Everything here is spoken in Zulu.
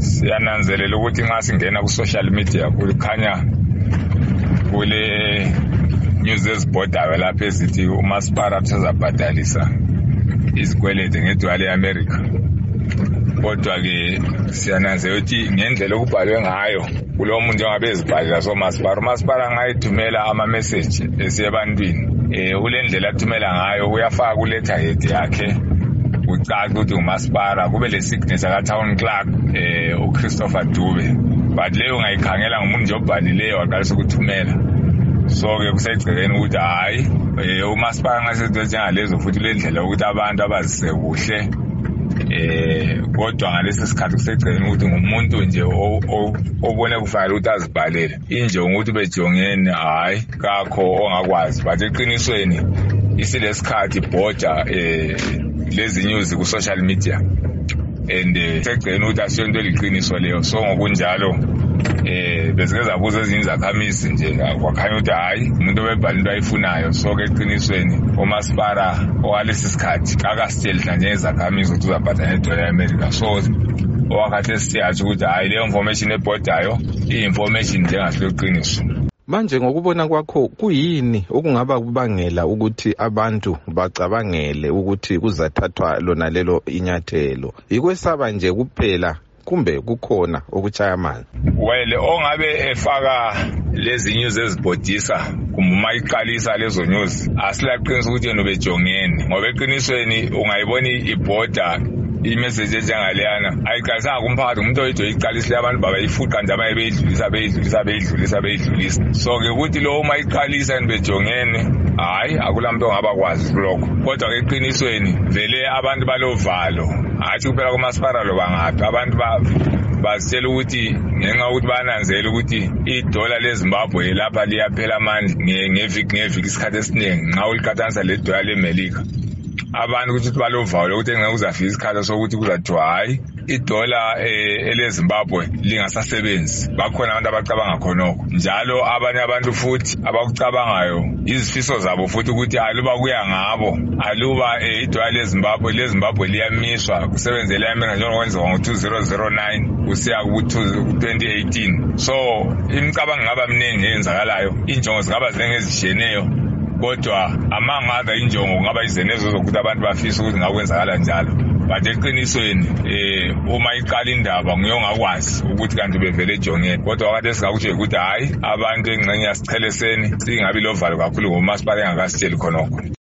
siyananzelela ukuthi nxa singena ku social media kukhanya kule news ezibhodayo lapha ezithi umasipala usazabhadalisa izikwelede ngedollar eAmerica. Kodwa ke siyananzelela ukuthi ngendlela okubhalwe ngayo kulo muntu ongabe ezibhalela umasipala angayithumela ama message esebantwini kulendlela athumela ngayo uyafaka ku letterhead yakhe ucaca ukuthi umasipala kube le signature ka town clerk uChristopher Dube, but leyo ungayikhangela ngomuntu nje obhalileyo waqalisa ukuthumela. So ke kusegcekeni ukuthi hayi umasipala ngasezinto njengalezo futhi lendlela ukuthi abantu abazise kuhle kodwa ngalesi sikhathi kusegcekeni ukuthi ngumuntu nje obone kufanele ukuthi azibhalele injongo ukuthi bejongene hayi kakho ongakwazi, but eqinisweni isilesikhathi border lezi news ku social media and segcekeni ukuthi asiyonto eliqiniso leyo. So ngokunjalo bezike zabuza ezinye izakhamisi nje kwakhanya ukuthi hayi umuntu obebhala into ayifunayo. So ke eqinisweni umasipala owalesi sikhathi akasitshela nje izakhamisi ukuthi uzabhadala eDollar eAmerica. So owakhathi siyathi ukuthi hayi leyo information ebhodayo i-information njengasilo qiniso. Manje ngokubona kwakho kuyini okungaba kubangela ukuthi abantu bacabangele ukuthi kuzathathwa lona lelo inyathelo? Ikwesaba nje kuphela kumbe kukhona okuchaya amanzi? Well, ongabe efaka lezi news ezibhodisa kuma iqalisa lezo news asilaqinisa ukuthi yena ubejongene, ngoba eqinisweni ungayibona ibhoda imessage enjengaleyana ayiqalisanga kumphakathi umuntu oyedwa iqalisile abantu babayifuqa nje beyidlulisa. So ke ukuthi lo uma iqalisa nibejongene hayi akulamntu ongaba kwazi lokho. Kodwa ke eqinisweni vele abantu balovalo athi kuphela kumasipala lo bangaphi abantu bazitshela ukuthi ngenxa ukuthi bananzela ukuthi iDollar leZimbabwe lapha liyaphela amandla ngeviki isikhathi esiningi nxa uliqhathanisa leDollar leMelika. Abantu ukuthi balovalo ukuthi engeke uzafika isikhathi sokuthi kuzathiwa hayi iDollar eleZimbabwe lingasasebenzi. Bakhona abantu abacabanga khonoko njalo abanye abantu futhi abakucabangayo izifiso zabo futhi ukuthi aluba kuya ngabo aluba iDollar leZimbabwe liyamiswa kusebenzele eAmerica njengokwenziwa ngo-2009 kusiya ku-2018. So imicabango ngaba miningi eyenzakalayo, injongo zingaba zingezishiyeneyo, kodwa amanga other injongo kungaba izenezo zokuthi abantu bafisa ukuthi ngakwenzakala njalo. But eqinisweni uma iqala indaba nguye ongakwazi ukuthi kanti bevele ejongene. Kodwa wakade esingakutsho ukuthi hayi abantu engxenye yasicheleseni singabi lovalo kakhulu ngomasipala engakasitsheli khonokho.